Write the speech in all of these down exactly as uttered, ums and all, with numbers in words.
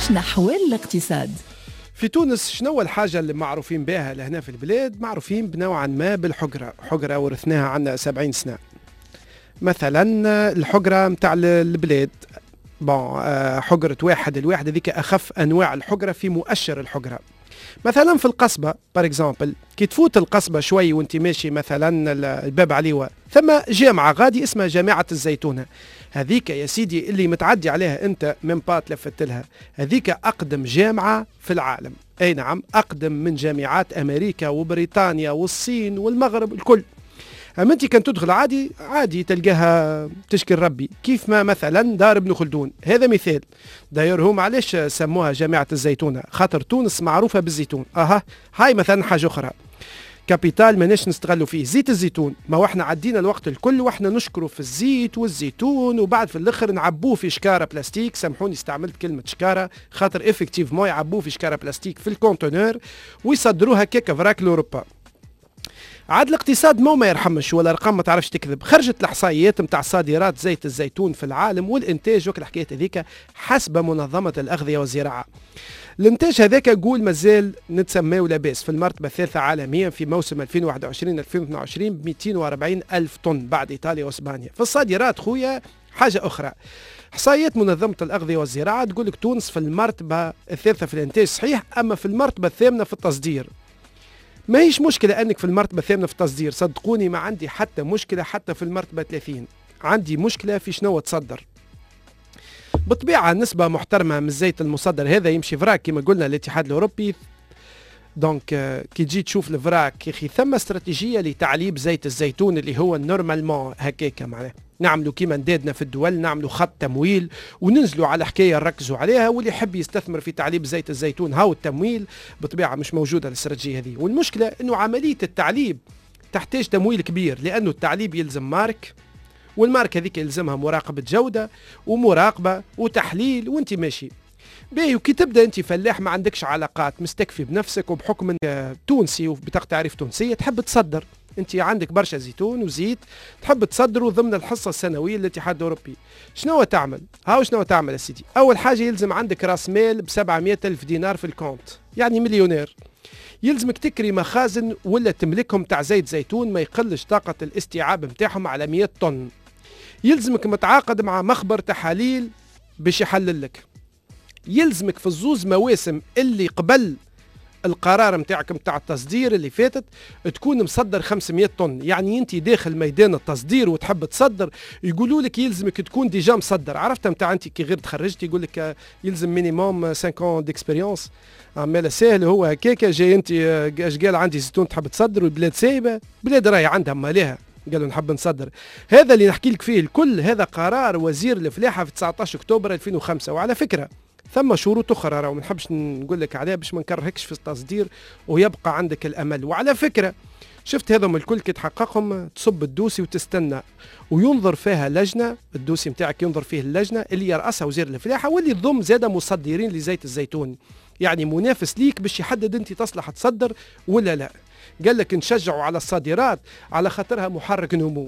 نحو الاقتصاد. في تونس شنو الحاجة اللي معروفين بها لهنا في البلاد؟ معروفين بنوعا ما بالحجرة، حجرة ورثناها عنا سبعين سنة. مثلا الحجرة متاع البلاد بون حجرة واحد الواحد هذيك أخف أنواع الحجرة في مؤشر الحجرة. مثلا في القصبة بار اكزامبل كي تفوت القصبة شوي وانت ماشي مثلا الباب عليوة ثم جامعة غادي اسمها جامعة الزيتونة، هذيك يا سيدي اللي متعدي عليها انت من بات لفت لها، هذيك أقدم جامعة في العالم. أي نعم، أقدم من جامعات أمريكا وبريطانيا والصين والمغرب الكل. أما أنت كان تدخل عادي عادي تلقاها تشكر ربي، كيف ما مثلا دار ابن خلدون، هذا مثال. داير هم علاش سموها جامعة الزيتونة؟ خاطر تونس معروفة بالزيتون. أها هاي مثلا حاجة أخرى، كابيتال ماناش نستغلوا فيه زيت الزيتون. ما واحنا عدينا الوقت الكل واحنا نشكروا في الزيت والزيتون، وبعد في الاخر نعبوه في شكاره بلاستيك. سامحوني استعملت كلمه شكاره خاطر افكتيف ما يعبوه في شكاره بلاستيك في الكونتينر ويصدروها كيكه فراك لاوروبا. عاد الاقتصاد مو ما يرحمش، ولا ارقام ما تعرفش تكذب. خرجت الاحصائيات نتاع صادرات زيت الزيتون في العالم والانتاج وكل الحكايات هذيك حسب منظمه الاغذيه والزراعه. الانتاج هذاك يقول مازال نتسماو لاباس في المرتبه الثالثه عالميا في موسم ألفين وواحد وعشرين ألفين واثنين وعشرين ب مئتين وأربعين ألف طن بعد ايطاليا واسبانيا. في الصادرات خويا حاجه اخرى، احصائيات منظمه الاغذيه والزراعه تقول لك تونس في المرتبه الثالثه في الانتاج صحيح، اما في المرتبه الثامنه في التصدير. ما هيش مشكله انك في المرتبه الثامنه في التصدير، صدقوني ما عندي حتى مشكله حتى في المرتبه ثلاثين، عندي مشكله في شنو تصدر. بالطبيعه نسبه محترمه من الزيت المصدر هذا يمشي فراك كما قلنا الاتحاد الاوروبي. دونك كي تجي تشوف الفراك يا اخي ثم استراتيجيه لتعليب زيت الزيتون اللي هو نورمالمون هكاك معناه نعملوا كيما ندادنا في الدول، نعملوا خط تمويل وننزلوا على حكايه نركزوا عليها، واللي يحب يستثمر في تعليب زيت الزيتون هاو التمويل. بالطبيعه مش موجوده الاستراتيجيه هذه، والمشكله انه عمليه التعليب تحتاج تمويل كبير، لانه التعليب يلزم مارك، والماركه هذيك يلزمها مراقبه جوده ومراقبه وتحليل وانت ماشي باهي. وكي تبدا انت فلاح ما عندكش علاقات، مستكفي بنفسك وبحكم انك تونسي وبطاقه تعريف تونسيه تحب تصدر، انت عندك برشا زيتون وزيت تحب تصدره ضمن الحصه السنويه للاتحاد الاوروبي. شنو تعمل؟ هاو شنو تعمل يا سيدي؟ اول حاجه يلزم عندك راس مال ب سبعمئة ألف دينار في الكونت، يعني مليونير. يلزمك تكري مخازن ولا تملكهم تاع زيت زيتون ما يقلش طاقه الاستيعاب نتاعهم على مئة طن. يلزمك متعاقد مع مخبر تحاليل باش يحلل لك. يلزمك في الزوز مواسم اللي قبل القرار متاعك متاع التصدير اللي فاتت تكون مصدر خمسمئة طن، يعني انت داخل ميدان التصدير وتحب تصدر يقولوا لك يلزمك تكون ديجا مصدر. عرفت متاع انت كي غير تخرجت يقول لك يلزم مينيموم خمسة عام ديكسبيريونس. عمال سهل هو هكاك، جاي انت اش قال عندي زيتون تحب تصدر والبلاد سايبه، بلاد راهي عندها مالها قالوا نحب نصدر. هذا اللي نحكي لك فيه الكل هذا قرار وزير الفلاحه في تسعة عشر أكتوبر ألفين وخمسة. وعلى فكره ثم شروط اخرى راه ما نحبش نقول لك عليها باش ما نكرهكش في التصدير ويبقى عندك الامل. وعلى فكره شفت هذم الكل كي تحققهم تصب الدوسي وتستنى وينظر فيها لجنه، الدوسي نتاعك ينظر فيه اللجنه اللي يرأسها وزير الفلاحه واللي تضم زاده مصدرين لزيت الزيتون، يعني منافس ليك باش يحدد انت تصلح تصدر ولا لا. قال لك نشجعوا على الصادرات على خاطرها محرك نمو.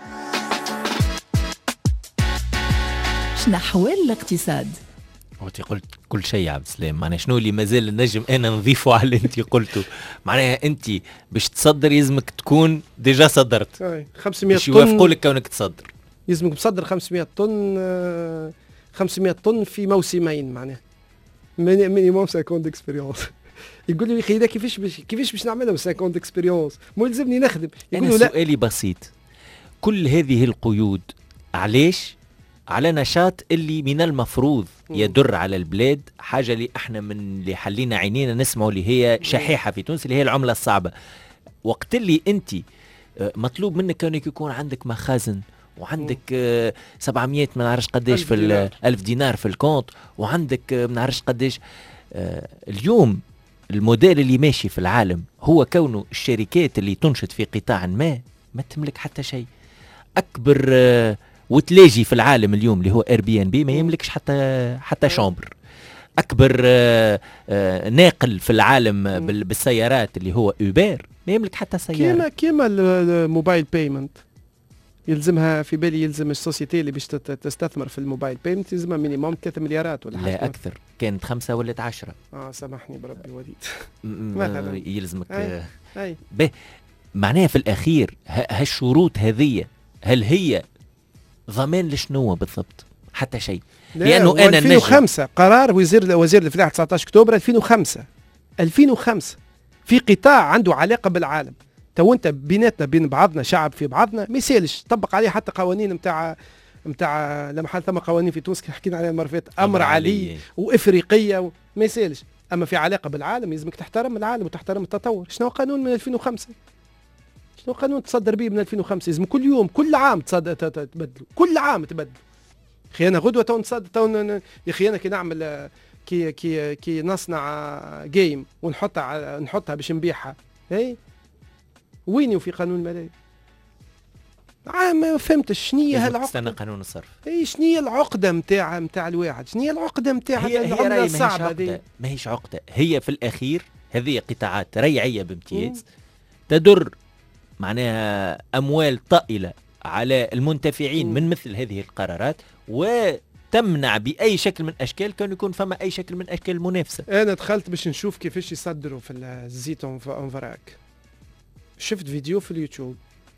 نحو الاقتصاد. وانت قلت كل شيء يا عبد السلام، معناها شنو اللي مازال النجم انا نضيفه على اللي انت قلته؟ معناها انت باش تصدر يلزمك تكون ديجا صدرت خمسمئة باش طن، يوافقوا لك كونك تصدر يلزمك تصدر خمسمئة طن، خمسمئة طن في موسمين، معناها مينيموم خمسين اكسبيريونس. يقول لي اخي كيفاش باش كيفاش باش نعملها خمسين اكسبيريونس؟ مو يلزمني نخدم. يقولوا لا. سؤالي بسيط، كل هذه القيود علاش؟ على نشاط اللي من المفروض يدر على البلاد، حاجة اللي احنا من اللي حلينا عينينا نسمعوا اللي هي شحيحة في تونس اللي هي العملة الصعبة. وقت اللي انت مطلوب منك كونك يكون عندك مخازن وعندك سبعمئة ما نعرفش قديش في ألف دينار في الكونت، وعندك ما نعرفش قديش. اليوم الموديل اللي ماشي في العالم هو كونه الشركات اللي تنشط في قطاع ما ما تملك حتى شيء. أكبر وتلاجي في العالم اليوم اللي هو اير بي ان بي ما يملكش حتى حتى شامبر. اكبر آآ آآ ناقل في العالم بالسيارات اللي هو اوبر ما يملك حتى سياره. كيما كيما الموبايل بيمنت يلزمها في بالي يلزم السوسيتي اللي باش تستثمر في الموبايل بيمنت يلزمها مينيموم ثلاثة مليارات ولا حاجه. لا اكثر، كانت خمسة ولات عشرة. اه سامحني بربي وليد. مثلا يلزمك. اي, أي. به معناها في الاخير هالشروط هذه هل هي ضمان لشنو بالضبط؟ حتى شيء. لانه انا ألفين وخمسة قرار وزير وزير الفلاحه تسعة عشر اكتوبر ألفين وخمسة ألفين وخمسة في قطاع عنده علاقه بالعالم. تو انت بيناتنا بين بعضنا شعب في بعضنا ما يسالش طبق عليه حتى قوانين نتاع نتاع لما حال ثم قوانين في تونس حكينا عليها المره فاتت امر علي وافريقيه ما يسالش. اما في علاقه بالعالم يلزمك تحترم العالم وتحترم التطور. شنو قانون من ألفين وخمسة؟ شنو قانون تصدر به من ألفين وخمسة؟ لازم كل يوم كل عام تصدر تبدلوا كل عام تبدلوا. اخي انا غدوه تو نصدر تو يا اخي انا كي نعمل كي كي كي نصنع جيم ونحطها نحطها باش نبيعها اي وين في قانون الماليه؟ آه ما فهمتش شنية هالعقدة. استنى قانون الصرف. اي شنية العقدة نتاع نتاع الواحد؟ شنية العقدة نتاع هي العملة الصعبة هذه؟ ما هيش عقدة، هي في الأخير هذه قطاعات ريعية بامتياز تدر معناها أموال طائلة على المنتفعين مم. من مثل هذه القرارات وتمنع بأي شكل من أشكال كان يكون فما أي شكل من أشكال المنافسة. أنا دخلت باش نشوف كيفاش يصدروا في الزيت أنفراك. شفت فيديو في اليوتيوب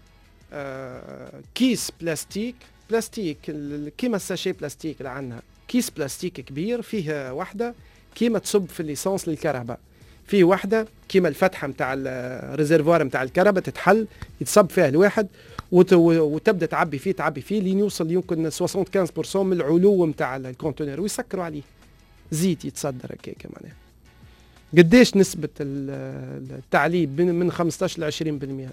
آه كيس بلاستيك بلاستيك كيما الساشي بلاستيك اللي عندنا كيس بلاستيك كبير فيه وحده كيما تصب في الليسانس للكهرباء، فيه وحده كيما الفتحه نتاع الريزرفوار نتاع الكهرباء تتحل يتصب فيها الواحد وت... وتبدا تعبي فيه تعبي فيه لين يوصل يمكن خمسة وخمسين بالمئة من العلو نتاع الكونتينر ويسكروا عليه زيت يتصدر هكاك. معناها قديش نسبه التعليب من خمسطاش ل عشرين بالمئة؟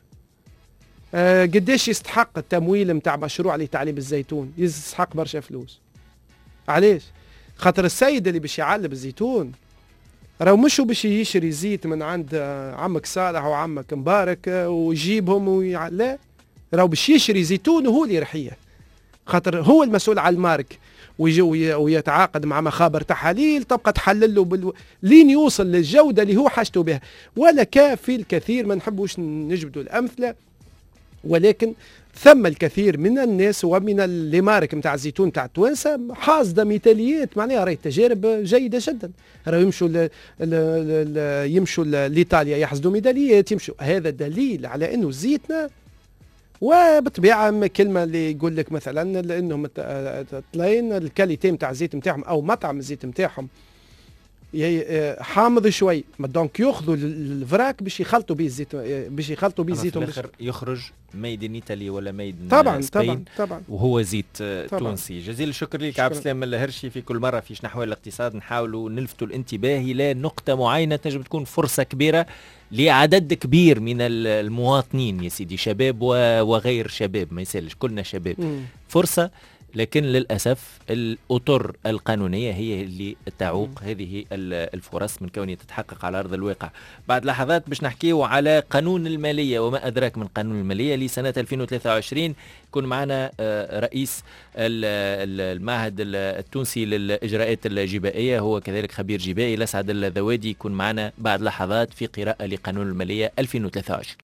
أه قديش يستحق التمويل نتاع مشروع لتعليب الزيتون؟ يستحق برشا فلوس. علاش؟ خاطر السيد اللي باش يعلب الزيتون راهو مش باش يشري زيت من عند عمك صالح وعمك مبارك ويجيبهم ويع... لا راهو باش يشري زيتون وهو اللي يرحيه، خاطر هو المسؤول على المارك ويجي ويتعاقد مع مخابر تحاليل تبقى تحلل له بال... لين يوصل للجوده اللي هو حاجته بها. ولا كافي الكثير ما نحبوش نجبدوا الامثله، ولكن ثم الكثير من الناس ومن المارك نتاع الزيتون نتاع التوانسه حاصده مثاليات معناها راهي تجارب جيده جدا. راهو يمشوا ل... ل... ل... يمشوا لايطاليا يحصدوا ميداليات يمشوا. هذا دليل على انه زيتنا وبطبيعه كلمه اللي يقول لك مثلا لانهم طلعين الكاليتي نتاع الزيت نتاعهم او مطعم الزيت نتاعهم حامض شوي دونك ياخذوا الفراك باش يخلطوا به الزيت باش يخلطوا به زيتهم باش يخرج ميد ان ايطالي ولا ميد طبعا طبعا طبعا وهو زيت طبعًا. تونسي. جزيل الشكر لك عبد السلام الهرشي. في كل مره في نحو الاقتصاد نحاولوا نلفتوا الانتباه الى نقطه معينه تنجم تكون فرصه كبيره لعدد كبير من المواطنين يا سيدي شباب وغير شباب ما يسالش كلنا شباب م. فرصه، لكن للأسف الأطر القانونية هي اللي تعوق هذه الفرص من كونها تتحقق على أرض الواقع. بعد لحظات باش نحكيو على قانون المالية وما أدراك من قانون المالية لسنة ألفين وثلاثة وعشرين. يكون معنا رئيس المعهد التونسي للإجراءات الجبائية، هو كذلك خبير جبائي، الأسعد الذوادي، يكون معنا بعد لحظات في قراءة لقانون المالية ألفين وثلاثة وعشرين.